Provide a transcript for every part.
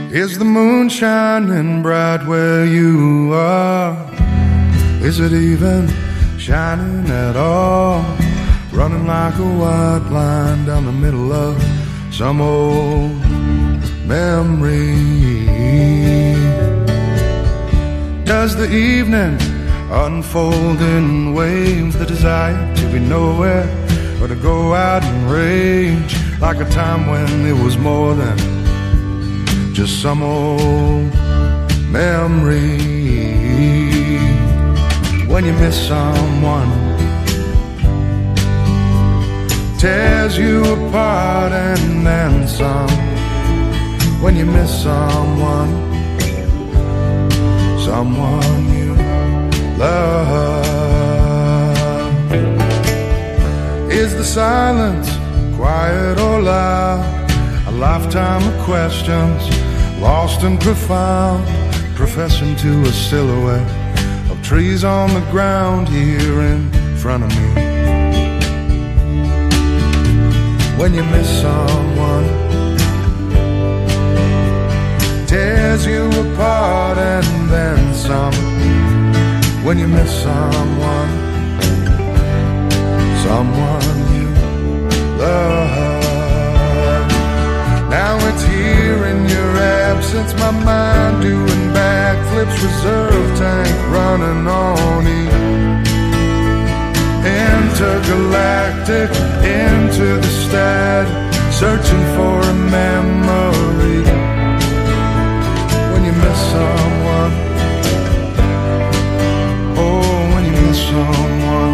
Is the moon shining bright where you are? Is it even shining at all? Running like a white line down the middle of some old memory. Does the evening unfold in waves, the desire to be nowhere or to go out and rage, like a time when it was more than just some old memory? When you miss someone, tears you apart and then some. When you miss someone, someone you love. Is the silence quiet or loud? A lifetime of questions, lost and profound, professing to a silhouette of trees on the ground here in front of me. When you miss someone, tears you apart and then some. When you miss someone, someone you love. Now it's here in your absence, my mind doing backflips, reserve tank running on E. Intergalactic, into the static, searching for a memory. When you miss someone, oh, when you miss someone.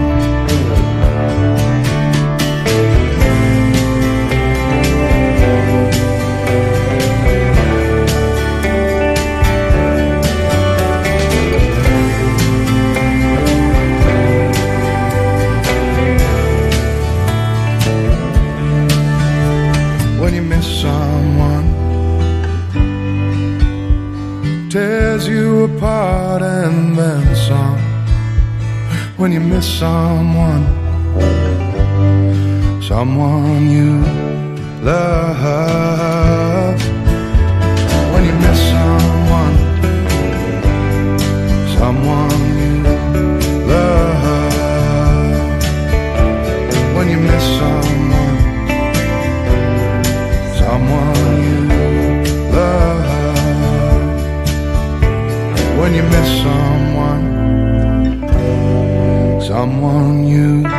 When you miss someone, tears you apart and then some. When you miss someone, someone you love. When you miss someone, someone you love. When you miss someone, someone you love. When you miss someone, someone you